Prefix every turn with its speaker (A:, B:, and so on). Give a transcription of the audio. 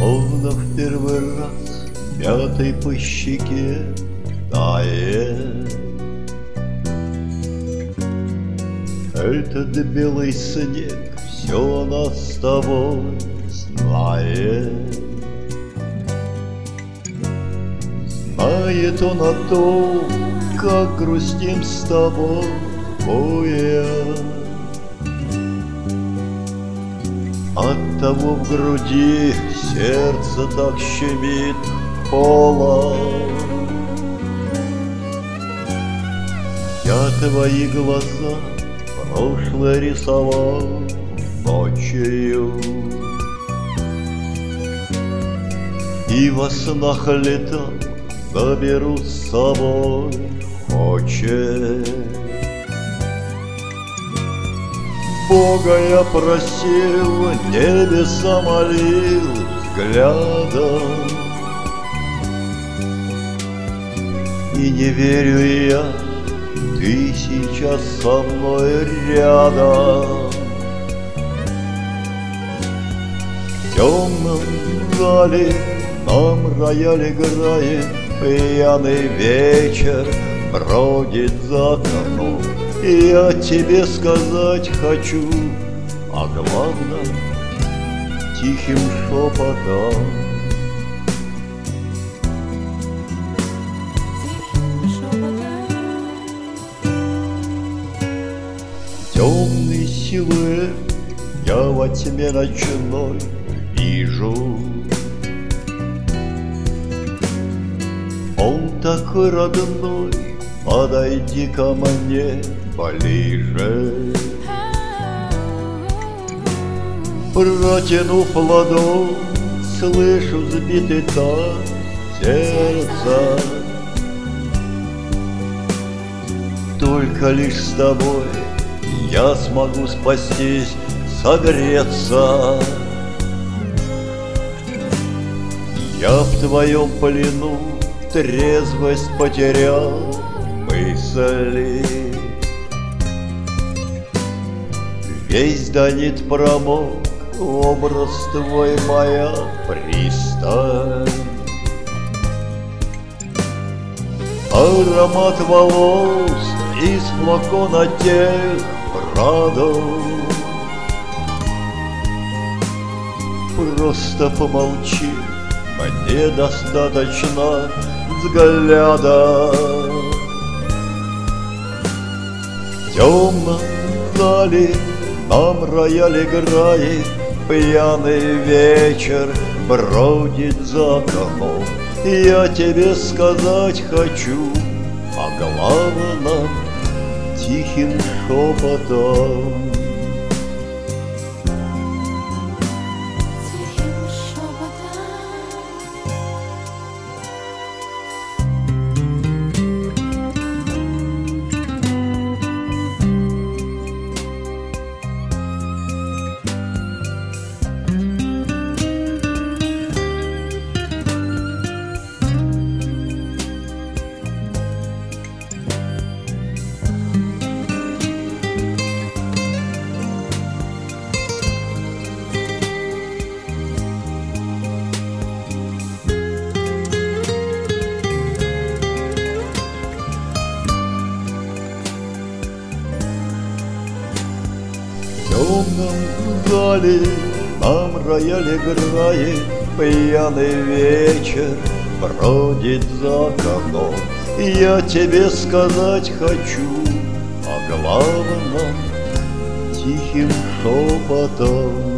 A: Словно в первый раз пятой по щеке тает этот белый снег, все нас с тобой знает. Знает он о том, как грустим с тобой, оттого в груди сердце так щемит холод. Я твои глаза прошлое рисовал ночью, и во снах летал, заберу с собой хочет. Бога я просил, небеса молил взглядом, и не верю я, ты сейчас со мной рядом. В темном зале нам рояль играет, пьяный вечер бродит за окном. И я тебе сказать хочу о главном тихим шепотом. Темный силуэт я во тьме ночной вижу. Он такой родной, подойди ко мне ближе. Протянув ладонь, слышу сбитый тон сердца. Только лишь с тобой я смогу спастись, согреться. Я в твоем плену трезвость потерял мысли. Весь до нит промок, образ твой моя пристань. Аромат волос из флакона тех Прадо. Просто помолчи, мне достаточно взгляда. В темном зале нам рояль играет, пьяный вечер бродит за окном. Я тебе сказать хочу о главном тихим шепотом. В темном зале нам рояль играет, пьяный вечер бродит за окном. Я тебе сказать хочу о главном тихим шепотом.